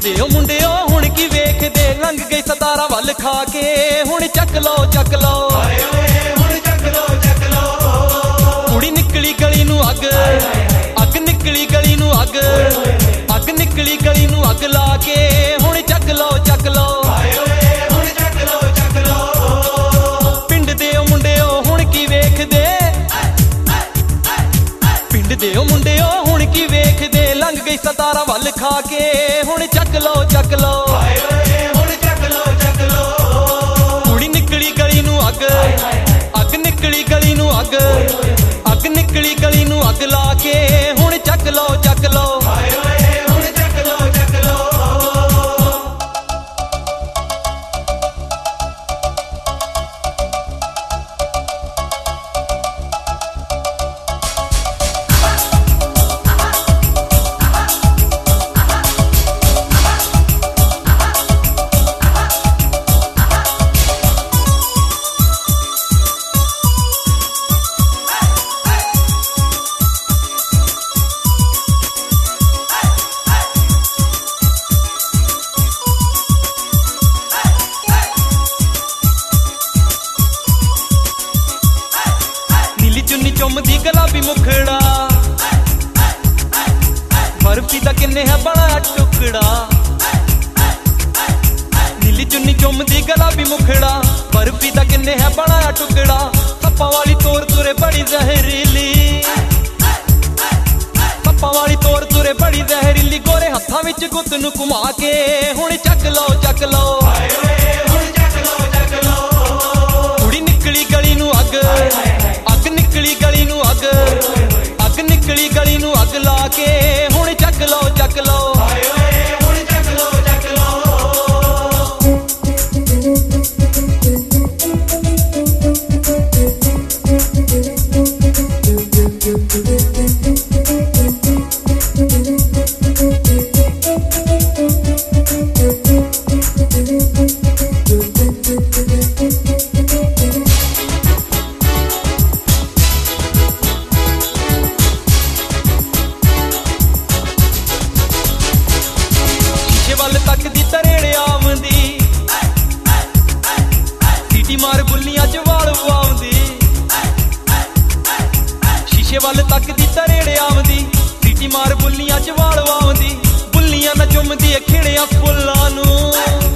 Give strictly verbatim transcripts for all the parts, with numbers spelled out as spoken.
ਦੇ ਉਹ ਮੁੰਡਿਓ ਹੁਣ ਕੀ ਵੇਖਦੇ, ਲੰਘ ਗਈ ਸਤਾਰਾਂ ਵੱਲ ਖਾ ਕੇ, ਹੁਣ ਚੱਕ ਲਓ ਚੱਕ ਲਓ ਹਾਏ ਓਏ ਹੁਣ ਚੱਕ ਲਓ ਚੱਕ ਲਓ। ਕੁੜੀ ਨਿਕਲੀ ਗਲੀ ਨੂੰ ਅੱਗ, ਅੱਗ ਨਿਕਲੀ ਗਲੀ ਨੂੰ ਅੱਗ, ਅੱਗ ਨਿਕਲੀ ਗਲੀ ਨੂੰ ਅੱਗ ਲਾ ਕੇ, ਹੁਣ ਚੱਕ ਲਓ ਚੱਕ ਲਓ ਹਾਏ ਓਏ ਹੁਣ ਚੱਕ ਲਓ ਚੱਕ ਲਓ। ਪਿੰਡ ਦੇ ਉਹ ਮੁੰਡਿਓ ਹੁਣ ਕੀ ਵੇਖਦੇ, ਪਿੰਡ ਦੇ ਉਹ ਮੁੰਡਿਓ ਹੁਣ ਕੀ ਵੇਖਦੇ, ਲੰਘ ਗਈ ਸਤਾਰਾਂ ਵੱਲ ਖਾ ਕੇ, ਹੁਣ ਚੱਕ ਲਓ ਚੱਕ ਲਓ ਹਾਏ ਓਏ ਹੁਣ ਚੱਕ ਲਓ ਚੱਕ ਲਓ। ਕੁੜੀ ਨਿਕਲੀ ਗਲੀ ਨੂੰ ਅੱਗ, ਅੱਗ ਨਿਕਲੀ ਗਲੀ ਨੂੰ ਅੱਗ, ਅੱਗ ਨਿਕਲੀ ਗਲੀ ਨੂੰ ਅੱਗ ਲਾ ਕੇ, ਹੁਣ ਚੱਕ ਲਓ ਚੱਕ ਲਓ ਹਾਏ ਓਏ ਹੁਣ ਚੱਕ ਲਓ ਚੱਕ ਲਓ। ਚੁੰਨੀ ਚੁੰਮਦੀ ਗੁਲਾਬੀ ਮੁਖੜਾ, ਬਰਫੀ ਦਾ ਕਿੰਨੇ ਹੈ ਬੜਾ ਟੁਕੜਾ। ਨੀਲੀ ਚੁੰਨੀ ਚੁੰਮਦੀ ਗੁਲਾਬੀ ਮੁਖੜਾ, ਬਰਫੀ ਦਾ ਕਿੰਨੇ ਹੈ ਬੜਾ ਟੁਕੜਾ। ਸੱਪਾਂ ਵਾਲੀ ਤੋਰ ਤੁਰੇ ਬੜੀ ਜ਼ਹਿਰੀਲੀ, ਸੱਪਾਂ ਵਾਲੀ ਤੋਰ ਤੁਰੇ ਬੜੀ ਜ਼ਹਿਰੀਲੀ। ਗੋਰੇ ਹੱਥਾਂ ਵਿੱਚ ਗੁੱਤ ਨੂੰ ਘੁਮਾ ਕੇ, ਹੁਣ ਚੱਕ ਲਓ ਚੱਕ ਲਓ ਹਾਏ ਓਏ ਹੁਣ ਚੱਕ ਲਓ ਚੱਕ ਲਓ। ਕੁੜੀ ਨਿਕਲੀ ਗਲੀ ਨੂੰ ਅੱਗ, ਅੱਗ ਨਿਕਲੀ ਗਲੀ ਨੂੰ ਅੱਗ, ਅੱਗ ਨਿਕਲੀ ਗਲੀ ਨੂੰ ਅੱਗ ਲਾ ਕੇ, ਹੁਣ ਚੱਕ ਲਓ ਚੱਕ ਲਓ ਹਾਏ ਓਏ ਹੁਣ ਚੱਕ ਲਓ ਚੱਕ ਲਓ। ਵੱਲ ਤੱਕਦੀ ਤਰੇੜ ਆਉਂਦੀ, ਸੀਟੀ ਮਾਰ ਬੁੱਲੀਆਂ ਚ ਵਾਲ ਵਾਉਂਦੀ। ਸ਼ੀਸ਼ੇ ਵੱਲ ਤੱਕਦੀ ਤਰੇੜ ਆਉਂਦੀ, ਸੀਟੀ ਮਾਰ ਬੁੱਲੀਆਂ ਚ ਵਾਲ ਵਾਉਂਦੀ। ਬੁੱਲੀਆਂ ਨਾ ਚੁੰਮਦੀ ਏ ਖਿੜਿਆਂ ਫੁੱਲਾਂ ਨੂੰ,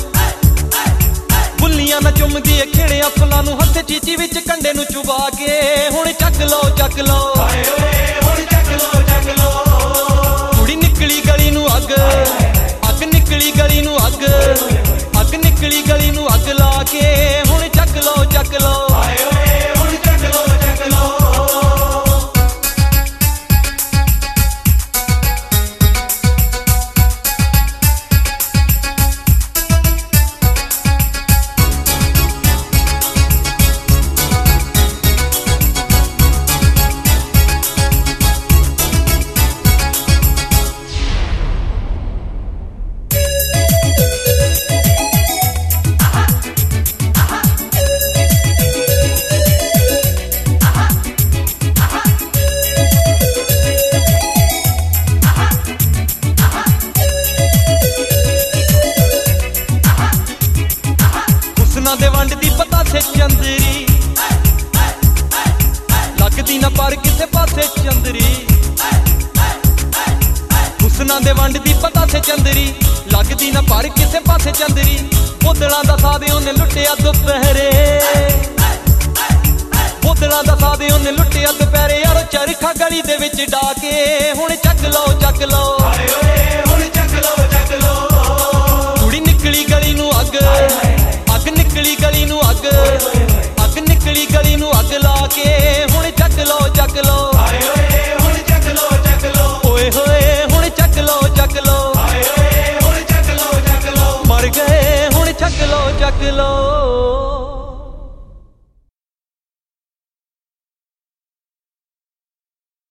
ਬੁੱਲੀਆਂ ਨਾ ਚੁੰਮਦੀ ਏ ਖਿੜਿਆਂ ਫੁੱਲਾਂ ਨੂੰ। ਹੱਥ ਚੀਚੀ ਵਿੱਚ ਕੰਡੇ ਨੂੰ ਚੁਬਾ ਕੇ, ਹੁਣ ਚੱਕ ਲਓ ਚੱਕ ਲਓ ਹਾਏ ਓਏ ਹੁਣ ਚੱਕ ਲਓ ਚੱਕ ਲਓ। ਕੁੜੀ ਨਿਕਲੀ ਗਲੀ ਨੂੰ ਅੱਗ, ਅੱਗ ਨਿਕਲੀ ਗਲੀ ਨੂੰ ਅੱਗ, ਅੱਗ ਨਿਕਲੀ ਗਲੀ ਨੂੰ ਅੱਗ ਲਾ ਕੇ, ਹੁਣ ਚੱਕ ਲਓ ਚੱਕ ਲਓ ਹਾਏ ਓਏ ਹੁਣ ਚੱਕ ਲਓ ਚੱਕ ਲਓ। ਹੁਸਨਾਂ ਦੇ ਵੰਡਦੀ ਪਤਾਸੇ ਚੰਦਰੀ, ਲੱਗਦੀ ਨਾ ਪਰ ਕਿਸੇ ਪਾਸੇ ਚੰਦਰੀ। ਹੁਸਨਾਂ ਦੇ ਵੰਡਦੀ ਪਤਾਸੇ ਚੰਦਰੀ, ਲੱਗਦੀ ਨਾ ਪਰ ਕਿਸੇ ਪਾਸੇ ਚੰਦਰੀ। ਬੋਦਲਾਂ ਦਾ ਸਾਦੇ ਉਹਨੇ ਲੁੱਟਿਆ ਦੁਪਹਿਰੇ, ਬੋਦਲਾਂ ਦਾ ਸਾਦੇ ਉਹਨੇ ਲੁੱਟਿਆ ਦੁਪਹਿਰੇ। ਯਾਰੋ ਚਰਖਾ ਗਲੀ ਦੇ ਵਿੱਚ ਡਾ ਕੇ, ਹੁਣ ਚੱਕ ਲਓ ਚੱਕ ਲਓ ਹਾਏ ਓਏ ਹੁਣ